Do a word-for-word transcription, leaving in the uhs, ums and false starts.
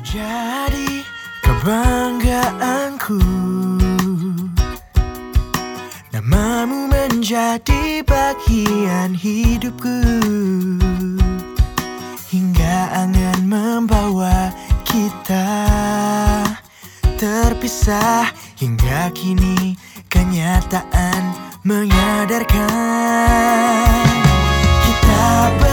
Jadi kebanggaanku, namamu menjadi bagian hidupku, hingga angin membawa kita terpisah. Hingga kini kenyataan menyadarkan kita